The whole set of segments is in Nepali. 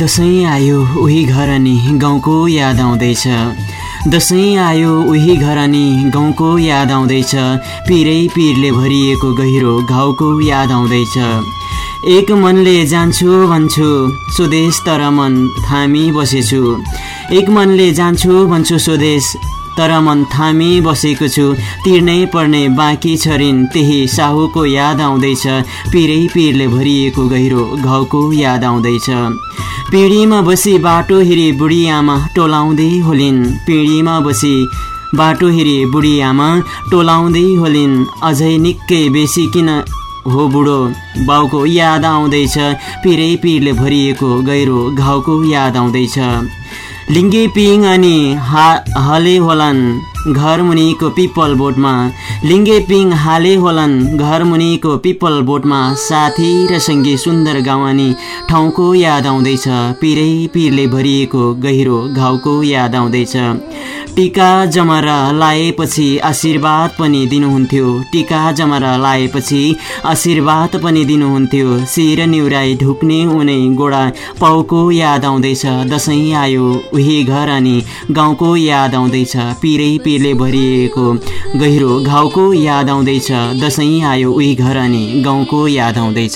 दसैँ आयो उही घर अनि गाउँको याद आउँदैछ। दसैँ आयो उही घर अनि गाउँको याद आउँदैछ। पिरै पिरले भरिएको गहिरो घाउको याद आउँदैछ। एक मनले जान्छु भन्छु स्वदेश तर मन थामी बसेछु। एक मनले जान्छु भन्छु स्वदेश तर मन थामी बसेको छु। तिर्नै पर्ने बाँकी छ ऋण त्यही साहुको याद आउँदैछ। पिरै पिरले भरिएको गहिरो घाउको याद आउँदैछ। पिँढीमा बसी बाटो हेरी बुढी आमा टोलाउँदै होलिन्। पिँढीमा बसी बाटो हेरी बुढी आमा टोलाउँदै होलिन्। अझै निकै बेसी किन हो बुढो बाउको याद आउँदैछ। पिरै पिरले भरिएको गहिरो घाउको याद आउँदैछ। लिङ्गे पिङ अनि हाले होलान् घर मुनिको पिपल बोटमा। लिङ्गे पिङ हाले होलान् घर मुनिको पिपल बोटमा। साथी र सङ्गी सुन्दर गाउँ अनि ठाउँको याद आउँदैछ। पिरै पिरले भरिएको गहिरो घाउको याद आउँदैछ। टीका जमरा लाएपछि आशीर्वाद पनि दिनुहुन्थ्यो। टीका जमरा लाएपछि आशीर्वाद पनि दिनुहुन्थ्यो। शिर निउराई ढुक्ने उनै गोडा पाउको याद आउँदैछ। दसैँ आयो उही घर अनि गाउँको याद आउँदैछ। पिरै पिरले भरिएको गहिरो घाउको याद आउँदैछ। दसैँ आयो उही घर अनि गाउँको याद आउँदैछ।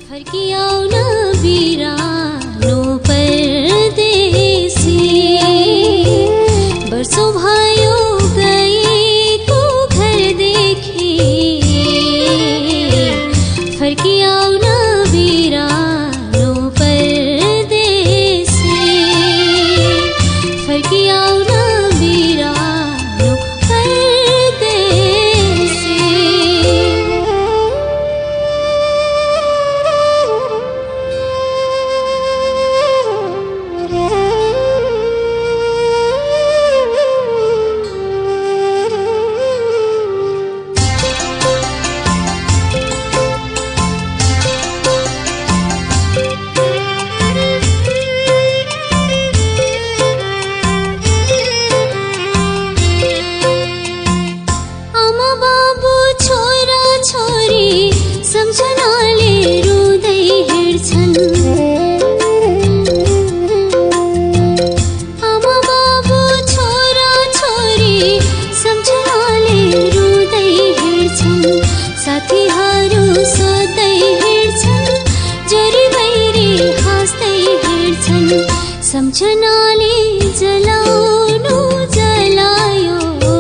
सम्झनाले जलाउनु जलायो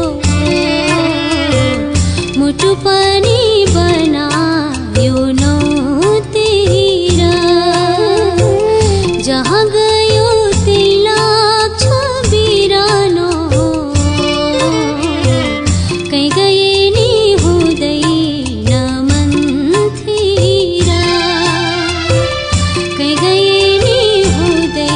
मुटु पनि बनायो नौतिर। जहाँ गयो त्यही लाग्छ बिरानो। कहीँ गए नि हुँदैन मनतिर। कहीँ गए नि हुँदैन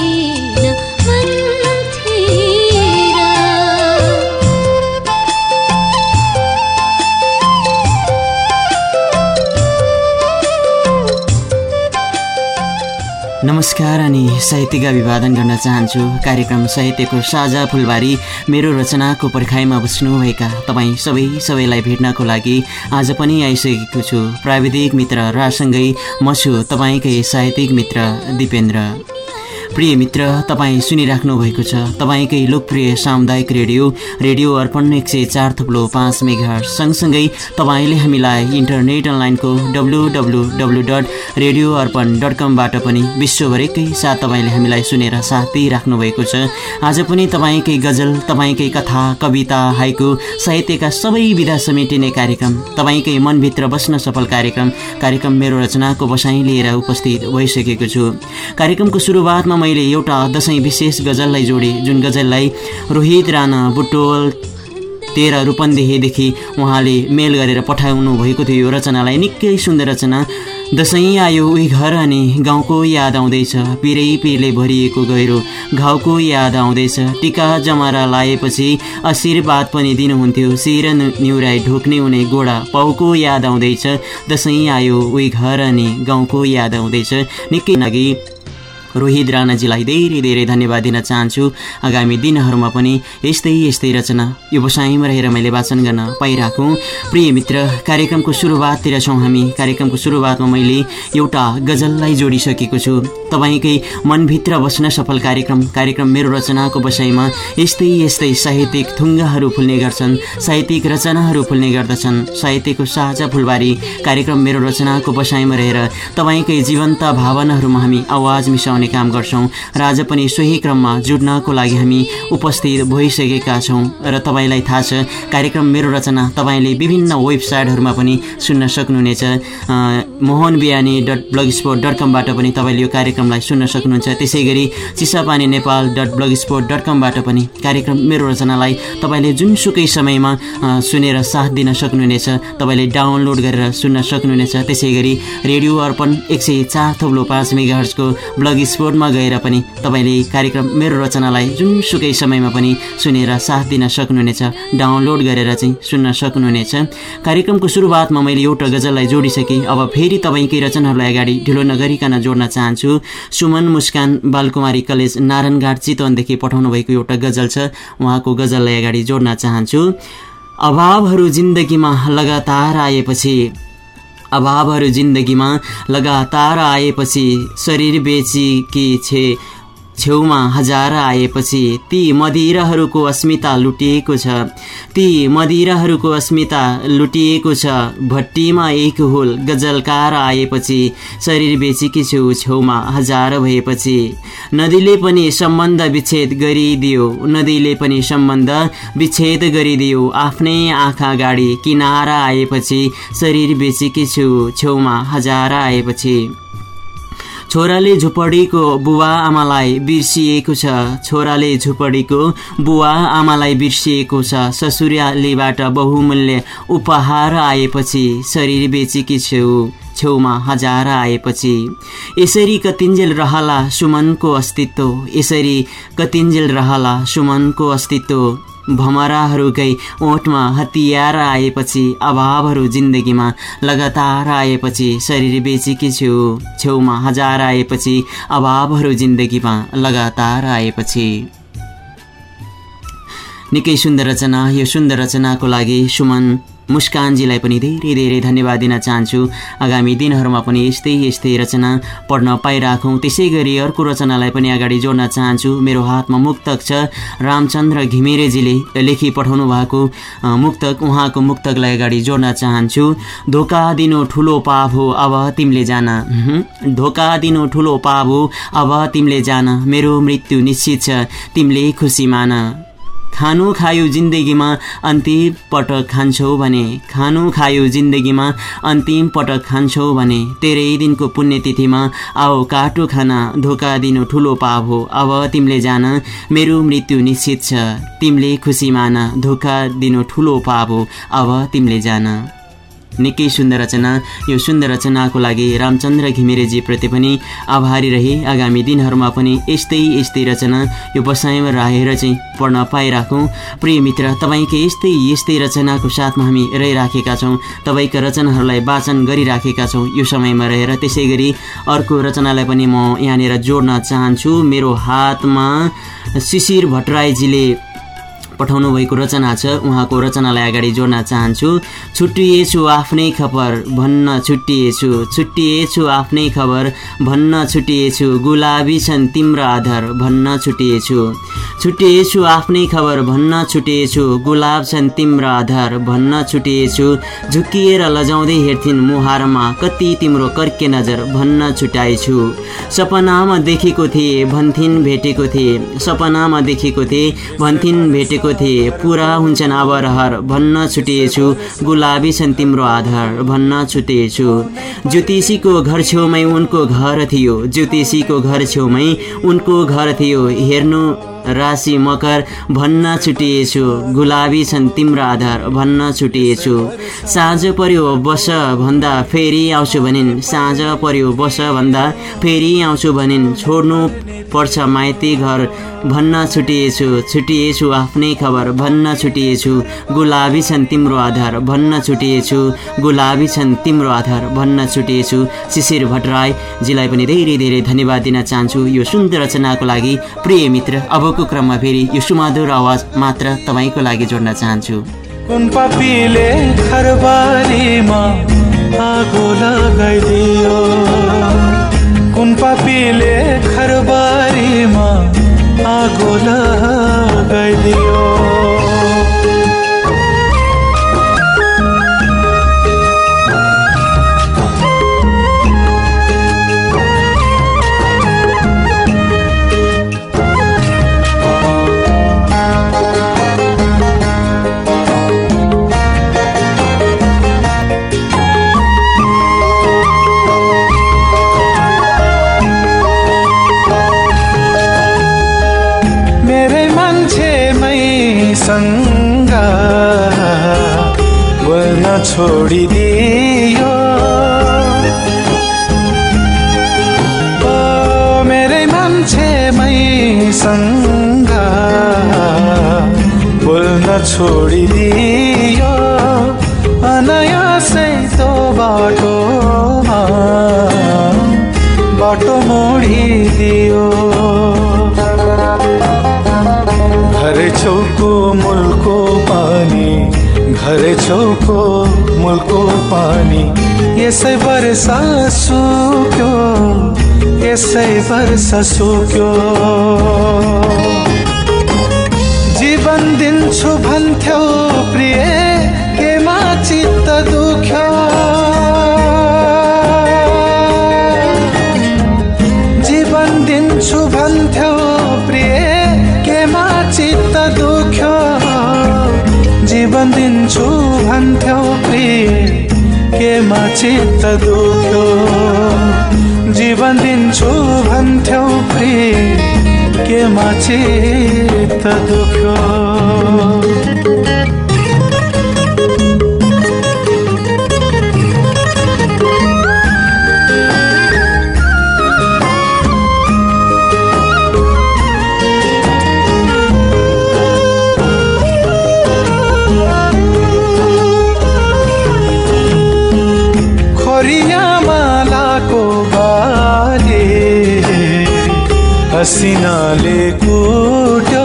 नमस्कार अनि साहित्यिक अभिवादन गर्न चाहन्छु। कार्यक्रम साहित्यको साझा फुलबारी मेरो रचनाको पर्खाइमा बस्नुभएका तपाईँ सबैलाई भेट्नको लागि आज पनि आइसकेको छु। प्राविधिक मित्र राजसँगै म छु तपाईँकै साहित्यिक मित्र दिपेन्द्र। प्रिय मित्र, तपाईँ सुनिराख्नु भएको छ तपाईँकै लोकप्रिय सामुदायिक रेडियो अर्पण 104.5 मेगाहर्ज। सँगसँगै तपाईँले हामीलाई इन्टरनेट अनलाइनको www.radioarpan.com बाट पनि विश्वभरिकै साथ तपाईँले हामीलाई सुनेर साथ दिइराख्नु भएको छ। आज पनि तपाईँकै गजल, तपाईँकै कथा, कविता, हाइकु, साहित्यका सबै विधा समेटिने कार्यक्रम, तपाईँकै मनभित्र बस्न सफल कार्यक्रम मेरो रचनाको बसाइ लिएर उपस्थित भइसकेको छु। कार्यक्रमको सुरुवातमा मैले एउटा दसैँ विशेष गजललाई जोडे, जुन गजललाई रोहित राणा बुटोल 13 रूपन्देहीदेखि उहाँले मेल गरेर पठाउनु भएको थियो। यो रचनालाई निकै सुन्दर रचना। दसैँ आयो उही घर अनि गाउँको याद आउँदैछ। पिरै पिरले भरिएको गहिरो घाउको याद आउँदैछ। टीका जमरा लाएपछि आशीर्वाद पनि दिनुहुन्थ्यो। शिर निउराई ढोक्ने उनी गोडा पाउको याद आउँदैछ। दसैँ आयो उही घर अनि गाउँको याद आउँदैछ। निकै लागि रोहित राणाजीलाई धेरै धेरै धन्यवाद दिन चाहन्छु। आगामी दिनहरूमा पनि यस्तै रचना व्यवसायमा रहेर मैले वाचन गर्न पाइराखौँ। प्रिय मित्र, कार्यक्रमको सुरुवाततिर छौँ हामी। कार्यक्रमको सुरुवातमा मैले एउटा गजललाई जोडिसकेको छु। तपाईँकै मनभित्र बस्न सफल कार्यक्रम मेरो रचनाको बसाइमा यस्तै साहित्यिक थुङ्गाहरू फुल्ने गर्छन्, साहित्यिक रचनाहरू फुल्ने गर्दछन्। साहित्यको साझा फुलबारी कार्यक्रम मेरो रचनाको बसाइमा रहेर तपाईँकै जीवन्त भावनाहरूमा हामी आवाज मिसाउने काम गर्छौँ र आज पनि सोही क्रममा जुड्नको लागि हामी उपस्थित भइसकेका छौँ। र तपाईँलाई थाहा छ, कार्यक्रम मेरो रचना तपाईँले विभिन्न वेबसाइटहरूमा पनि सुन्न सक्नुहुनेछ। mohanbiani.blogspot.com-बाट पनि तपाईँले यो कार्यक्रमलाई सुन्न सक्नुहुन्छ। त्यसै गरी चिसापानीनेपाल.blogspot.com-बाट पनि कार्यक्रम मेरो रचनालाई तपाईँले जुनसुकै समयमा सुनेर साथ दिन सक्नुहुनेछ। तपाईँले डाउनलोड गरेर सुन्न सक्नुहुनेछ। त्यसै गरी रेडियो अर्पण 104.5 मेगाहर्जको ब्लगस्पोर्टमा गएर पनि तपाईँले कार्यक्रम मेरो रचनालाई जुनसुकै समयमा पनि सुनेर साथ दिन सक्नुहुनेछ, डाउनलोड गरेर चाहिँ सुन्न सक्नुहुनेछ। कार्यक्रमको सुरुवातमा मैले एउटा गजललाई जोडिसकेँ। अब फेरि तपाईँकै रचनाहरूलाई अगाडि ढिलो नगरिकन जोड्न चाहन्छु। सुमन मुस्कान बालकुमारी कलेज नारायणघाट चितवनदेखि पठाउनु भएको एउटा गजल छ, उहाँको गजललाई अगाडि जोड्न चाहन्छु। अभावहरू जिन्दगीमा लगातार आएपछि शरीर बेचीकी छेउमा हजार आएपछि ती मदिराहरूको अस्मिता लुटिएको छ भट्टीमा एक होल गजलकार आएपछि शरीर बेचीकी छेउमा हजार भएपछि नदीले पनि सम्बन्ध विच्छेद गरिदियो आफ्नै आँखा गाडी किनारा आएपछि शरीर बेचीकी छेउमा हजार आएपछि छोराले झुपडीको बुवा आमालाई बिर्सिएको छ ससुरालीबाट बहुमूल्य उपहार आएपछि शरीर बेचीकी छेउमा हजार आएपछि यसरी कतिन्जेल रहला सुमनको अस्तित्व भमराहरूकै ओठमा हतियार आएपछि अभावहरू जिन्दगीमा लगातार आएपछि शरीर बेचीकी छेउमा हजार आएपछि अभावहरू जिन्दगीमा लगातार आएपछि। निकै सुन्दर रचना। यो सुन्दर रचनाको लागि सुमन मुस्कानजीलाई पनि धेरै धेरै धन्यवाद दिन चाहन्छु। आगामी दिनहरूमा पनि यस्तै रचना पढ्न पाइराखौँ। त्यसै गरी अर्को रचनालाई पनि अगाडि जोड्न चाहन्छु। मेरो हातमा मुक्तक छ, रामचन्द्र घिमिरेजीले लेखी पठाउनु भएको मुक्तक, उहाँको मुक्तकलाई अगाडि जोड्न चाहन्छु। धोका दिनु ठुलो पाप हो अब तिमीले जान मेरो मृत्यु निश्चित छ तिमीले खुसी मान खानु खायो जिन्दगीमा अन्तिम पटक खान्छौ भने तेरै दिनको पुण्यतिथिमा आओ काटो खाना धोका दिनु ठुलो पाप हो अब तिमीले जान मेरो मृत्यु निश्चित छ तिमीले खुसी मान धोका दिनु ठुलो पाप हो अब तिमीले जान। निकै सुन्दर रचना। यो सुन्दर रचनाको लागि रामचन्द्र घिमिरेजी प्रति पनि आभारी रहे। आगामी दिनहरूमा पनि यस्तै रचना यो बसाइमा रहेर चाहिँ पढ्न पाइराखौँ। प्रिय मित्र, तपाईँकै यस्तै रचनाको साथमा हामी रहिराखेका छौँ, तपाईँका रचनाहरूलाई वाचन गरिराखेका छौँ यो समयमा रहेर। त्यसै गरी अर्को रचनालाई पनि म यहाँनिर जोड्न चाहन्छु। मेरो हातमा शिशिर भट्टराईजीले पठाउनु भएको रचना छ, उहाँको रचनालाई अगाडि जोड्न चाहन्छु। छुट्टिएछु आफ्नै खबर भन्न छुट्टिएछु आफ्नै खबर भन्न छुट्टिएछु गुलाबी छन् तिम्रो आधार भन्न छुट्टिएछु आफ्नै खबर भन्न छुट्टिएछु गुलाब छन् तिम्रो आधार भन्न छुट्टिएछु झुक्किएर लजाउँदै हेर्थिन् मुहारमा कति तिम्रो कर्के नजर भन्न छुट्याएछु सपनामा देखेको थिए भन्थिन् भेटेको थिए पूरा हुन्छन् अब रहर भन्न छुटिएछु गुलाबी छन् तिम्रो आधार भन्न छुटिएछु ज्योतिषीको घर छेउमै उनको घर थियो हेर्नु राशि मकर भन्न छुटिएछु गुलाबी छन् तिम्रो आधार भन्न छुटिएछु साँझ पर्यो बस भन्दा फेरि आउँछु भनिन् छोड्नु पर्छ माइती घर भन्न छुटिएछु आफ्नै खबर भन्न छुटिएछु गुलाबी छन् तिम्रो आधार भन्न छुटिएछु गुलाबी छन् तिम्रो आधार भन्न छुटिएछु। शिशिर भट्टराईजीलाई पनि धेरै धेरै धन्यवाद दिन चाहन्छु यो सुन्दर रचनाको लागि। प्रिय मित्र, अबको क्रममा फेरि यो सुमधुर आवाज मात्र तपाईँको लागि जोड्न चाहन्छु। कुन पापीले घरबारीमा आगो लगाइदियो, कुन पापीले घरबारीमा आगो लगाइदियो। सँग बोल्न छोडिदियो, ओ मेरै मान्छे मैसँग बोल्न छोडिदियो। अनायासै तो बाटोमा बाटो मोडिदियो। घरै छेउको मुलको पानी, घरै छेउको मुलको पानी यसै वर्षा सुक्यो, यसै वर्षा सुक्यो। जीवन दिन्छु भन्थ्यौ प्रिय केमा चित्त दुख्यो। जीवन दिन्छु भन्थ्यौ प्रिय केमा चित्त दुख्यो। जीवन दिन्छु भन्थ्यौ प्रिय केमा चित्त दुख्यो। जीवन दिन्छु भन्थ्यौ प्रिय केमा चित्त दुख्यो। हसिनाले कुट्यो,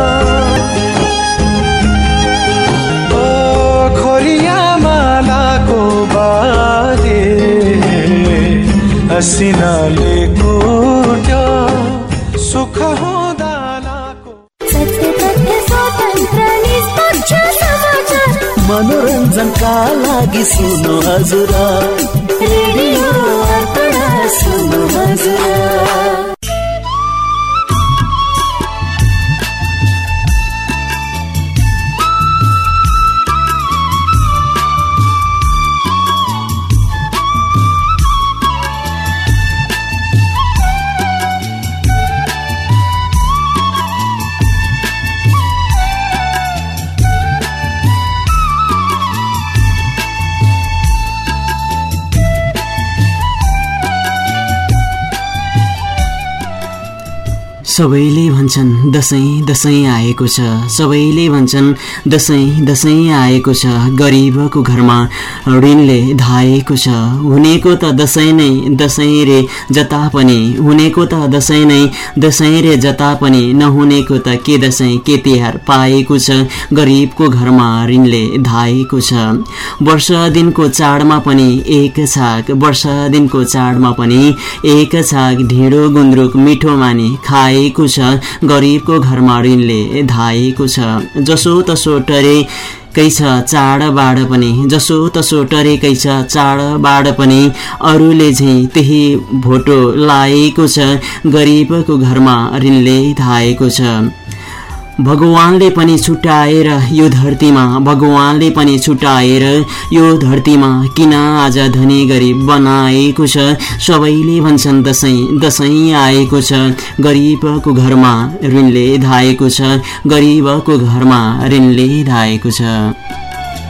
ओ खोरिया मालाको बाले हसिनाले कुट्यो। सुख हुँदा मनोरञ्जनका लागि सुन्नु हजुर, रेडियो अर्पण सुन्नु हजुर। सबैले भन्छन् दसैँ दसैँ आएको छ, सबैले भन्छन् दसैँ दसैँ आएको छ। गरिबको घरमा ऋणले धाएको छ, हुनेको त दसैँ नै दसैँ रे जता पनि, हुनेको त दसैँ नै दसैँ रे जता पनि, नहुनेको त के दसैँ के तिहार पाएको छ। गरिबको घरमा ऋणले धाएको छ। वर्ष दिनको चाडमा पनि एक छाक, वर्ष दिनको चाडमा पनि एक छाक, ढिँडो गुन्द्रुक मिठो मानी खाएको छ। गरिबको घरमा ऋणले धाएको छ। जसो तसो टरेकै छ चाडबाड पनि, जसो तसो टरेकै छ चाडबाड पनि, अरूले झैँ त्यही भोटो लाएको छ। गरिबको घरमा ऋणले धाएको छ। भगवानले पनि छुट्याएर यो धरतीमा, भगवानले पनि छुट्याएर यो धरतीमा किन आज धनी गरिब बनाएको छ। सबैले भन्छन् दसैँ दसैँ आएको छ। गरिबको घरमा ऋणले धाएको छ, गरिबको घरमा ऋणले धाएको छ।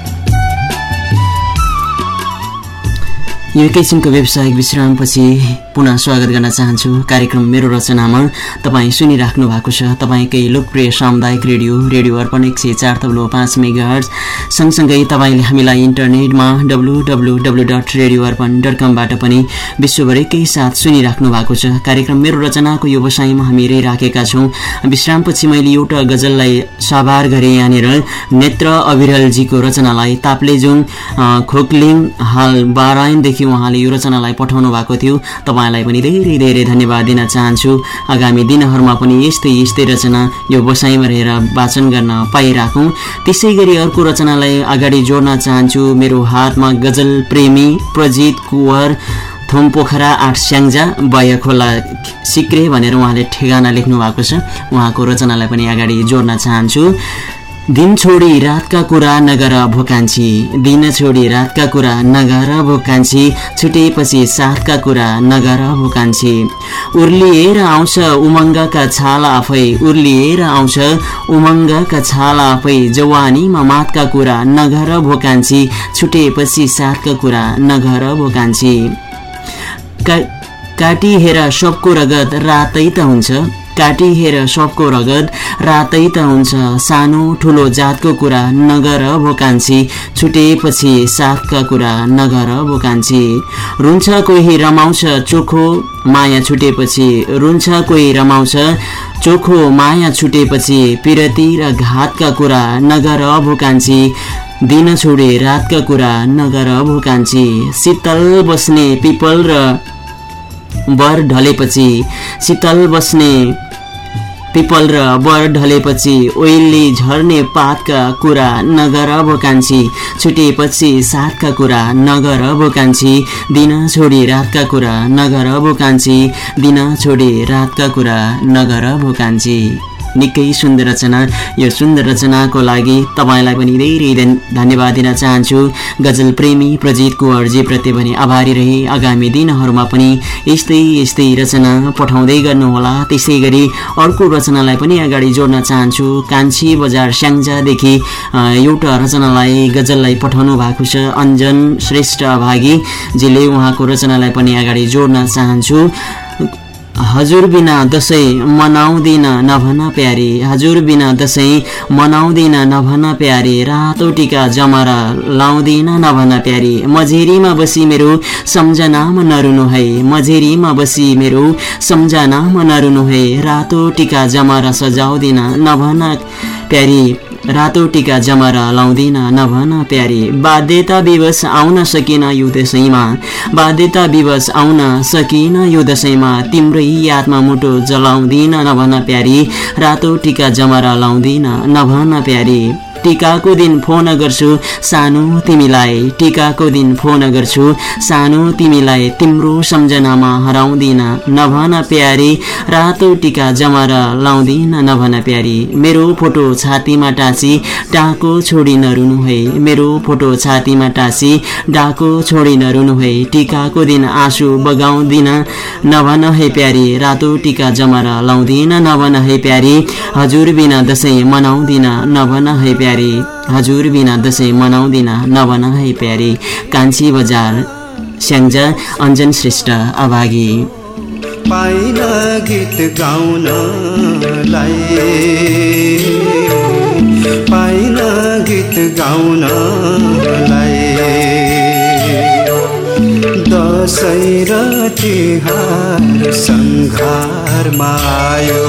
यो एकैछिनको व्यावसायिक विश्रामपछि पुनः स्वागत गर्न चाहन्छु कार्यक्रम मेरो रचनामा। तपाईँ सुनिराख्नु भएको छ तपाईँकै लोकप्रिय सामुदायिक रेडियो अर्पण 104.5 मेगाहर्ज। सँगसँगै तपाईँले हामीलाई इन्टरनेटमा www.radioarpan.com बाट पनि विश्वभरिकै साथ सुनिराख्नु भएको छ। कार्यक्रम मेरो रचनाको व्यवसायमा हामी रहिराखेका छौँ। विश्रामपछि मैले एउटा गजललाई साभार गरेँ यहाँनिर नेत्र अविरलजीको रचनालाई ताप्लेजुङ खोकलिङ हाल बारायनदेखि उहाँले यो रचनालाई पठाउनु भएको थियो। तपाईँलाई पनि धेरै धेरै धन्यवाद दिन चाहन्छु। आगामी दिनहरूमा पनि यस्तै रचना यो बसाइमा रहेर वाचन गर्न पाइराखौँ। त्यसै गरी अर्को रचनालाई अगाडि जोड्न चाहन्छु। मेरो हातमा गजल प्रेमी प्रजित कुवर थोमपोखरा 8 स्याङ्जा बयखोला सिक्रे भनेर उहाँले ठेगाना लेख्नु भएको छ। उहाँको रचनालाई पनि अगाडि जोड्न चाहन्छु। दिन छोडी रातका कुरा नगर भोकान्छी, दिन छोडी रातका कुरा नगर भोकान्छी, छुटेपछि साथका कुरा नगर भोकान्छी। उर्लिएर आउँछ उमङ्गका छाला आफै, उर्लिएर आउँछ उमङ्गका छाला आफै, जवानीमा मातका कुरा नगर भोकान्छी, छुटेपछि साथका कुरा नगर भोकान्छी। काटी हेर सबको रगत रातै त हुन्छ, काटी हेर सबको रगत रातै त हुन्छ, सानो ठुलो जातको कुरा नगर भोकान्छी, छुटेपछि साथका कुरा नगर भोकान्छी। रुन्छ कोही रमाउँछ चोखो माया छुटेपछि, रुन्छ कोही रमाउँछ चोखो माया छुटेपछि, पिरती र घातका कुरा नगर भोकान्छी, दिन छोडे रातका कुरा नगर भोकान्छी। शीतल बस्ने पिपल र बर ढलेपछि, शीतल बस्ने पिपल र बर ढलेपछि, ओइली झर्ने पातका कुरा नगर भोकान्छी, छुटेपछि साथका कुरा नगर भोकान्छी, दिन छोडी रातका कुरा नगर भोकान्छी, दिन छोडी रातका कुरा नगर भोकान्छी। निकै सुन्दर रचना। यो सुन्दर रचनाको लागि तपाईँलाई पनि धेरै धन्यवाद दिन चाहन्छु। गजल प्रेमी प्रजित कुँवरजी प्रति पनि आभारी रहे। आगामी दिनहरूमा पनि यस्तै रचना पठाउँदै गर्नुहोला। त्यसै गरी अर्को रचनालाई पनि अगाडि जोड्न चाहन्छु। कान्छी बजार स्याङ्जादेखि एउटा रचनालाई गजललाई पठाउनु भएको छ अञ्जन श्रेष्ठ अभागीजीले। उहाँको रचनालाई पनि अगाडि जोड्न चाहन्छु। हजुर बिना दसैँ मनाउँदिन नभन प्यारी, हजुर बिना दसैँ मनाउँदिन नभन प्यारी, रातो टिका जमरा लाउँदिन नभन प्यारी, मझेरीमा बसी मेरो सम्झनामा नरुनु है, मझेरीमा बसी मेरो सम्झनामा नरुनु है, रातो टिका जमरा सजाउँदिन नभन प्यारी, रातो टिका जमरा लाउँदिन नभन प्यारी। बाध्यता विवश आउन सकिन यो दसैँमा, बाध्यता विवश आउन सकिन यो दसैँमा, तिम्रै यादमा मुटु जलाउँदिन नभन प्यारी, रातो टिका जमरा लाउँदिन नभन प्यारी। टिकाको दिन फोन गर्छु सानो तिमीलाई, टिकाको दिन फोन गर्छु सानो तिमीलाई, तिम्रो सम्झनामा हराउँदिन नभन प्यारी, रातो टिका जमरा लाउँदिन नभन प्यारी। मेरो फोटो छातीमा टाँसी डाको छोडी नरुनु है, मेरो फोटो छातीमा टाँसी डाको छोडी नरुनु है, टिकाको दिन आँसु बगाउँदिन नभन है प्यारी, रातो टिका जमरा लाउँदिन नभन है प्यारी, हजुर बिना दसैँ मनाउँदिन नभन है प्यारी, हजुर बिना दसैँ मनाउँदिन नभन है प्यारी। कान्छी बजार स्याङ्जा अञ्जन श्रेष्ठ अभागी। पाइन गीत गाउनलाई, पाइन गीत गाउनलाई, दसैँ र तिहार सङ्घारमा आयो,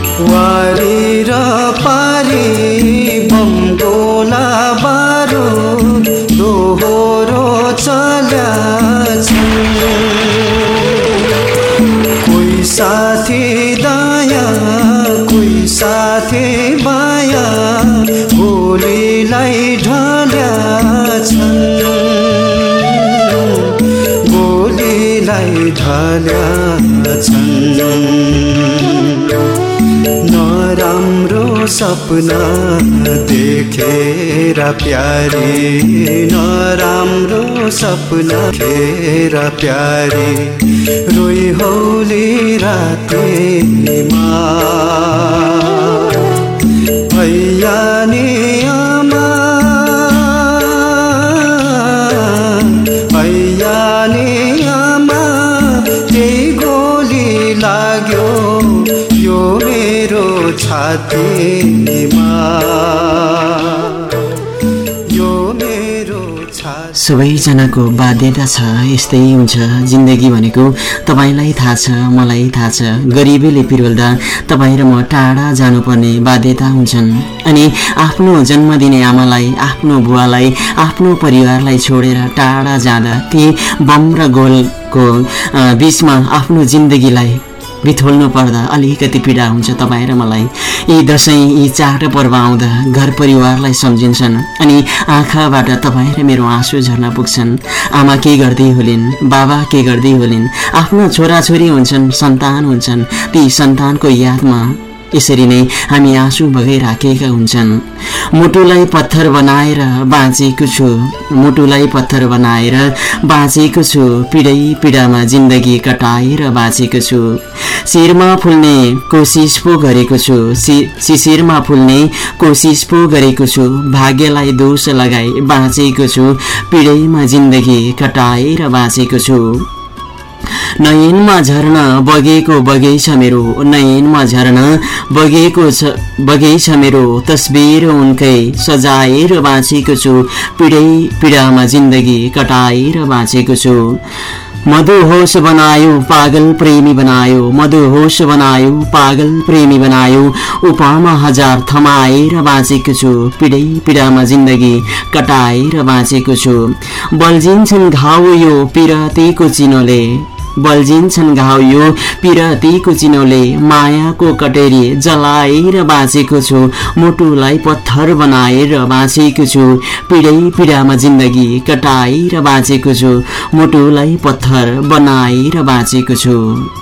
वारी र पारी बम गोला बारुद साथी माया गोलीलाई ढल्या छन् गोलीलाई ढल्या छन् नराम्रो सपना देखेर प्यारी नराम्रो सपना देखेर प्यारी रोई होली रातेमा भैया नि आमा भैया नि आमा त्यही गोली लाग्यो यो मेरो छातीमा यो मेरो छाती। सबैजनाको बाध्यता छ, यस्तै हुन्छ जिन्दगी भनेको। तपाईँलाई थाहा छ, मलाई थाहा छ, गरिबीले पिरोल्दा तपाईँ र म टाढा जानुपर्ने बाध्यता हुन्छन्। अनि आफ्नो जन्म दिने आमालाई, आफ्नो बुवालाई, आफ्नो परिवारलाई छोडेर टाढा जाँदा ती बम र गोलको बीचमा आफ्नो जिन्दगीलाई बिथोल्नु पर्दा अलिकति पीडा हुन्छ तपाईँ र मलाई। यी दसैँ, यी चाडपर्व आउँदा घर परिवारलाई सम्झिन्छन् अनि आँखाबाट तपाईँ र मेरो आँसु झर्न पुग्छन्। आमा के गर्दै होलिन्, बाबा के गर्दै होलिन्, आफ्नो छोराछोरी हुन्छन्, सन्तान हुन्छन्, ती सन्तानको यादमा यसरी नै हामी आँसु बगाइराखेका हुन्छन्। मुटुलाई पत्थर बनाएर बाँचेको छु, मुटुलाई पत्थर बनाएर बाँचेको छु, पीडै पीडामा जिन्दगी कटाएर बाँचेको छु। शिरमा फुल्ने कोसिस पो गरेको छु, शिशिरमा फुल्ने कोसिस पो गरेको छु, भाग्यलाई दोष लगाई बाँचेको छु, पीडैमा जिन्दगी कटाएर बाँचेको छु। नयनमा झर्न बगेको बगैँचा मेरो, नयनमा झर्न बगैँचा मेरो, तस्बिर उनकै सजाएर बाँचेको छु, पीडै पीडामा जिन्दगी कटाएर बाँचेको छु। मधुहोश बनायो पागल प्रेमी बनायो, मधुहोश बनायो पागल प्रेमी बनायो, उपामा हजार थमाएर बाँचेको छु, पीडै पीडामा जिन्दगी कटाएर बाँचेको छु। बल्झिन्छन् घाउ यो पिरतीको चिनोले, बल्झिन्छन् घाउ यो पिरतीको चिनोले, मायाको कटेरी जलाएर बाँचेको छु, मुटुलाई पत्थर बनाएर बाँचेको छु, पीडै पीडामा जिन्दगी कटाएर बाँचेको छु, मुटुलाई पत्थर बनाएर बाँचेको छु।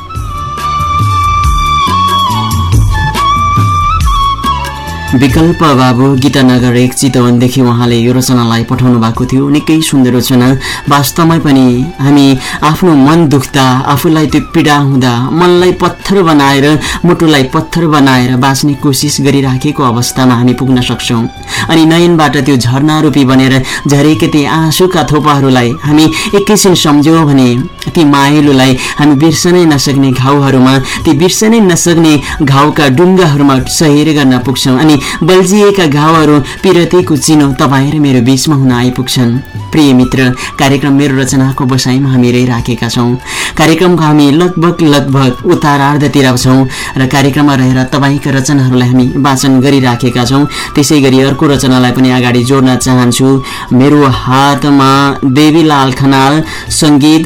विकल्प बाबु गीतानगर 1 चितवनदेखि उहाँले यो रचनालाई पठाउनु भएको थियो। निकै सुन्दर रचना। वास्तवमै पनि हामी आफ्नो मन दुख्दा, आफूलाई त्यो पीडा हुँदा मनलाई पत्थर बनाएर, मुटुलाई पत्थर बनाएर बाँच्ने कोसिस गरिराखेको अवस्थामा हामी पुग्न सक्छौँ। अनि नयनबाट त्यो झरना रूपी बनेर झरेका ती आँसुका थोपाहरूलाई हामी एकैछिन सम्झ्यौँ भने ती मायालुलाई हामी बिर्सनै नसक्ने घाउहरूमा, ती बिर्सनै नसक्ने घाउका डुङ्गाहरूमा सहेर गर्न पुग्छौँ। अनि बल्झिएका घाउहरू पिरतीको चिनो तपाईँ र मेरो बीचमा हुन आइपुग्छन्। प्रिय मित्र, कार्यक्रम मेरो रचनाको बसाइमा हामी रहिराखेका छौँ। कार्यक्रमको हामी लगभग उत्तरार्धतिर छौँ र कार्यक्रममा रहेर तपाईँका रचनाहरूलाई हामी वाचन गरिराखेका छौँ। त्यसै गरी अर्को रचनालाई पनि अगाडि जोड्न चाहन्छु। मेरो हातमा देवीलाल खनाल, सङ्गीत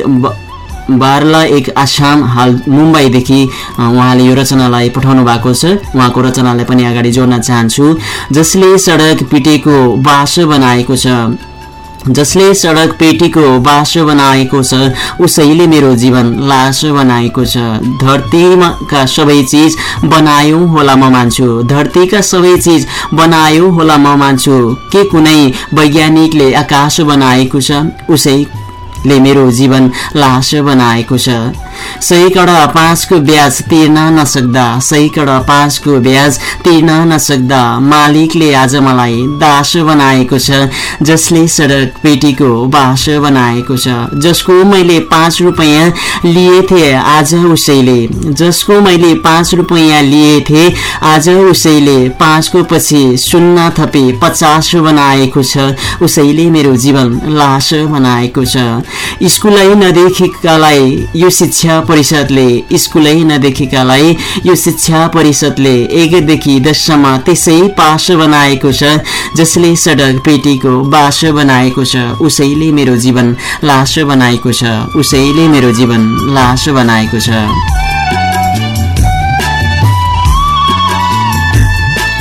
बारला 1 आसाम, हाल मुम्बईदेखि उहाँले यो रचनालाई पठाउनु भएको छ। उहाँको रचनालाई पनि अगाडि जोड्न चाहन्छु। जसले सडक पिटेको बासो बनाएको छ, जसले सडक पेटीको बासो बनाएको छ, उसैले मेरो जीवन लासो बनाएको छ। धरतीका सबै चिज बनायो होला म मान्छु, धरतीका सबै चिज बनायो होला म मान्छु, के कुनै वैज्ञानिकले आकाश बनाएको छ, उसैले मेरो जीवन लासो बनाएको छ। सैकडा 5 को ब्याज तिर्न नसक्दा, सैकडा 5 को ब्याज तिर्न नसक्दा, मालिकले आज मलाई दास बनाएको छ। जसले सडक पेटीको बासो बनाएको छ, जसको मैले 5 रुपैयाँ लिए थिएँ आज उसैले, जसको मैले 5 रुपैयाँ लिए थिएँ आज उसैले 5 को पछि 0 थपे 50 बनाएको छ। उसैले मेरो जीवन लासो बनाएको छ। स्कुलै नदेखेकालाई यो शिक्षा परिषदले, स्कुलै नदेखेकालाई यो शिक्षा परिषदले 1 देखि 10 सम्म त्यसै पास बनाएको छ। जसले सडक पेटीको बासो बनाएको छ, उसैले मेरो जीवन लासो बनाएको छ, उसैले मेरो जीवन लासो बनाएको छ।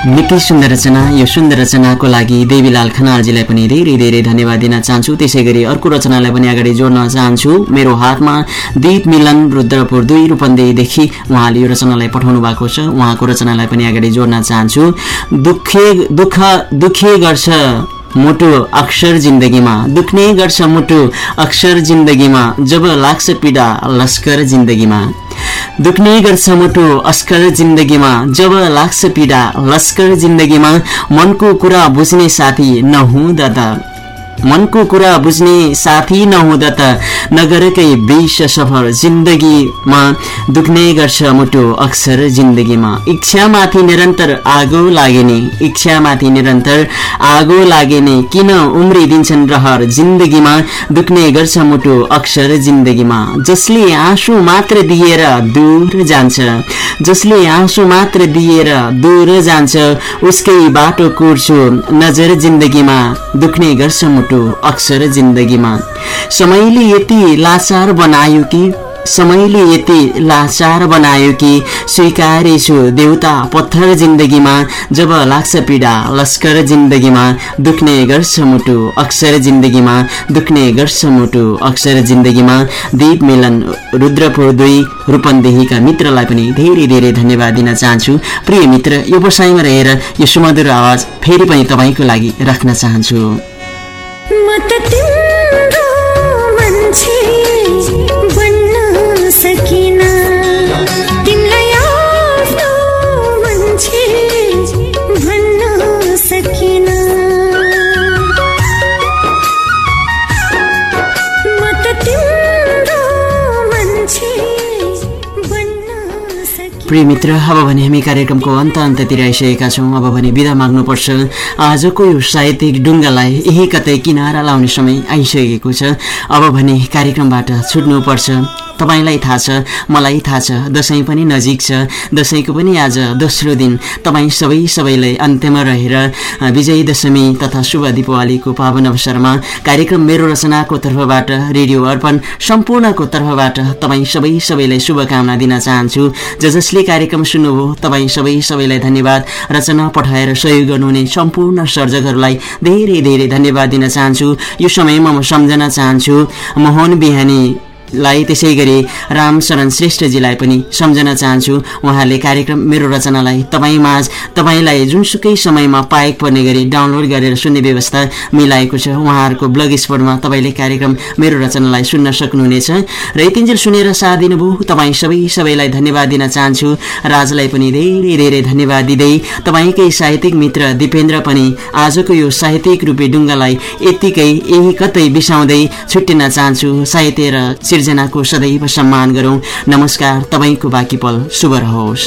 निकै सुन्दर रचना। यो सुन्दर रचनाको लागि देवीलाल खनालजीलाई पनि धेरै धेरै धन्यवाद दिन चाहन्छु। त्यसै गरी अर्को रचनालाई पनि अगाडि जोड्न चाहन्छु। मेरो हातमा दीप मिलन रुद्रपुर 2 रूपन्देहीदेखि उहाँले यो रचनालाई पठाउनु भएको छ। उहाँको रचनालाई पनि अगाडि जोड्न चाहन्छु। दुखे गर्छ मुटु अक्सर जिन्दगीमा, दुख्ने गर्छ मुटु अक्सर जिन्दगीमा, जब लाग्छ पीडा लस्कर जिन्दगीमा। दुख्ने गर्छ मुटु अस्कर जिन्दगीमा, जब लाग्छ पीडा लस्कर जिन्दगीमा। मनको कुरा बुझ्ने साथी नहुँदा त, मनको कुरा बुझ्ने साथी नहुँदा त नगरकै विष सफर जिन्दगीमा। दुख्ने गर्छ मुटु अक्सर जिन्दगीमा। इच्छामाथि निरन्तर आगो लागेनी, इच्छामाथि निरन्तर आगो लागेनी, किन उम्रिदिन्छन् रहर जिन्दगीमा। दुख्ने गर्छ मुटु अक्सर जिन्दगीमा। जसले आँसु मात्र दिएर दूर जान्छ, जसले आँसु मात्र दिएर दूर जान्छ, उसकै बाटो कुर्छु नजर जिन्दगीमा। दुख्ने गर्छ मुटु अक्सर जिन्दगीमा। समयले यति लाचार बनायो कि, समयले यति लाचार बनायो कि, स्वीकारेछु देउता पत्थर जिन्दगीमा। जब लाग्छ पीडा लस्कर जिन्दगीमा। दुख्ने गर्छ मुटु अक्सर जिन्दगीमा, दुख्ने गर्छ मुटु अक्सर जिन्दगीमा। दीप मिलन रुद्रपुर 2 रूपन्देहीका मित्रलाई पनि धेरै धेरै धन्यवाद दिन चाहन्छु। प्रिय मित्र, यो बसाइमा रहेर यो सुमधुर आवाज फेरि पनि तपाईँको लागि राख्न चाहन्छु। म त तिम्रो मान्छे बन्न सकिन, तिमीलाई आफ्नो मान्छे भन्न सकिन। म त तिम्रो मान्छे बन्न सकिन। प्रिय मित्र, अब भने हामी कार्यक्रमको अन्त्यतिर आइसकेका छौँ। अब भने बिदा माग्नुपर्छ। आजको यो साहित्यिक डुङ्गालाई यही कतै किनारा लाउने समय आइसकेको छ। अब भने कार्यक्रमबाट छुट्नुपर्छ। तपाईलाई थाहा छ, मलाई थाहा छ, दसैँ पनि नजिक छ। दसैँको पनि आज दोस्रो दिन। तपाईँ सबैलाई अन्त्यमा रहेर विजय दशमी तथा शुभ दीपावलीको पावन अवसरमा कार्यक्रम मेरो रचनाको तर्फबाट, रेडियो अर्पण सम्पूर्णको तर्फबाट तपाईँ सबैलाई शुभकामना दिन चाहन्छु। जसले कार्यक्रम सुन्नुभयो तपाईँ सबैलाई धन्यवाद। रचना पठाएर सहयोग गर्नुहुने सम्पूर्ण सर्जकहरूलाई धेरै धेरै धन्यवाद दिन चाहन्छु। यो समयमा म सम्झन चाहन्छु मोहन बिहानी लाई, त्यसै गरी रामशरण श्रेष्ठजीलाई पनि सम्झन चाहन्छु। उहाँले कार्यक्रम मेरो रचनालाई तपाईँलाई जुनसुकै समयमा पाएक पर्ने गरी डाउनलोड गरेर सुन्ने व्यवस्था मिलाएको छ। उहाँहरूको ब्लग स्पोर्टमा तपाईँले कार्यक्रम मेरो रचनालाई सुन्न सक्नुहुनेछ। र यतिन्जेल सुनेर साथ दिनुभयो तपाईँ सबैलाई धन्यवाद दिन चाहन्छु। राजलाई पनि धेरै धेरै धन्यवाद दिँदै तपाईँकै साहित्यिक मित्र दिपेन्द्र पनि आजको यो साहित्यिक रूपी डुङ्गालाई यतिकै यही कतै बिसाउँदै छुट्टिन चाहन्छु। साहित्य र सिर्जनाको सदैव सम्मान गरौँ। नमस्कार, तपाईँको बाँकी पल शुभ रहोस्।